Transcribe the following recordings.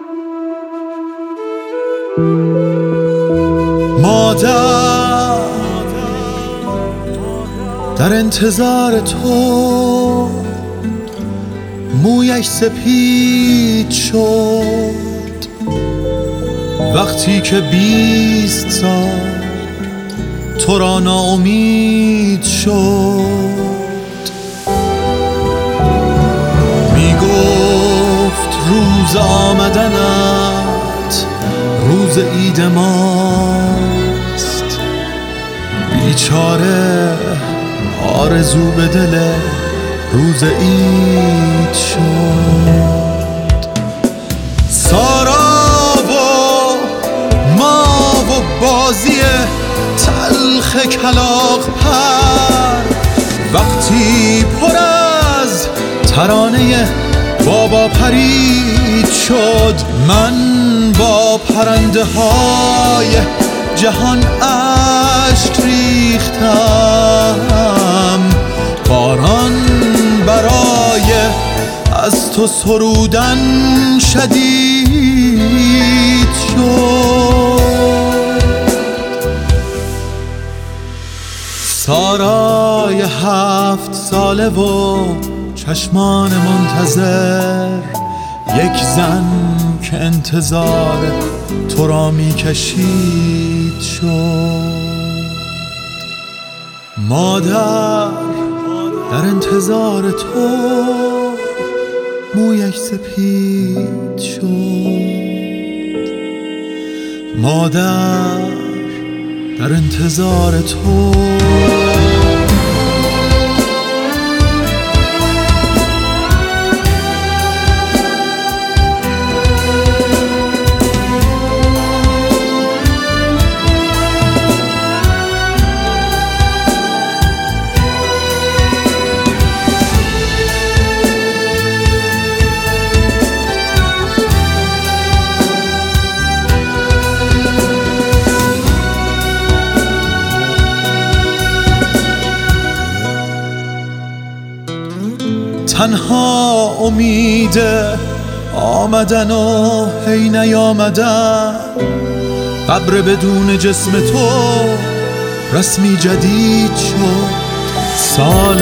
مادر در انتظار تو مویش سپید شد وقتی که 20 سال تو را ناامید شد. میگفت روز آمدنت روز عید ماست، بیچاره آرزو به دل روز عید شد. سارا و ما و بازی تلخ کلاغ پر وقتی پر از ترانه بابا پرید شد. من با پرنده های جهان اشک ریختم، باران برای از تو سرودن شدید شد. سارای 7 ساله و چشمان منتظر، یک زن که انتظار تو را می کشید شد. مادر در انتظار تو مویش سپید شد. مادر در انتظار تو تنها امید آمدن و هی نیامدن، قبر بدون جسم تو رسمی جدید شد. سال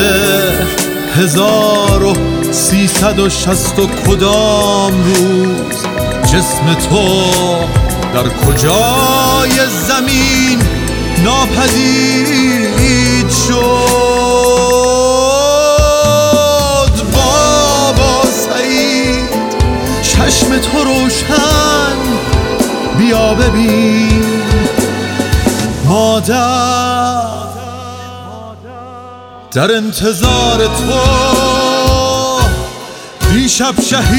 1360 و کدام روز جسم تو در کجای زمین ناپدید شد. چشم تو روشن بیا ببین، مادر در انتظار تو دیشب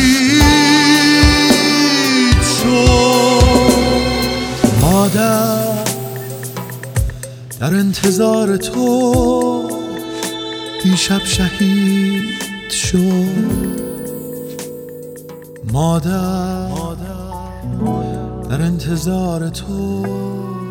شهید شد. مادر در انتظار تو دیشب شهید شد. مادر در انتظار تو